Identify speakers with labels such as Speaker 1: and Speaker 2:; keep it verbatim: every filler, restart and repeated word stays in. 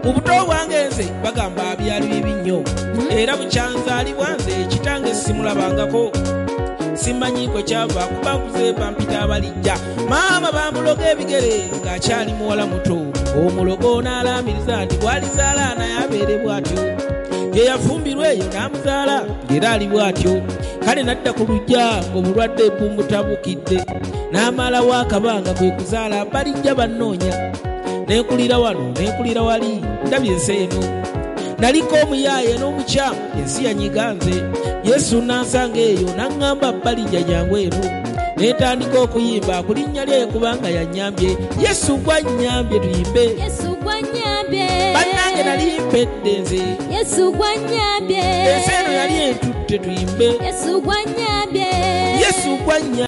Speaker 1: mu buto bwange nze bagamba byali bibi nnyo era bukyanzaalibwa nze kitange simulabangako simanyi kwe kyava kuba kuzeeba mpita abalijja maama bamuloga ebigere ng'akyali muwala muto omulogo n'alaamiriza nti bwalizaala naye abeere bw'atyo ye yafumbirwa eyo n'amuzaala ng'era ali bw'atyo kale nadda ku lujja ng'obulwadde bumutabukidde n'amalawo akabanga kwe kuzaala balijja bannoonya n'enkulira wano n'enkulira wali ndabye ensi eno naliko omuyaaye n'omukyamu ensi yanyiga nze yesu nansanga eyo n'aŋŋamba balijja jangu eno n'etandika okuyimba ku linnya lye kubanga yannyambye yesu gwannyambye tuyimbe
Speaker 2: Yesu gwannyambye
Speaker 1: bannange nali mpedde nze
Speaker 2: Yesu gwannyambye
Speaker 1: ensi eno yali entutte tuyimbe
Speaker 2: Yesu gwannyambye
Speaker 1: yesu gwannyambye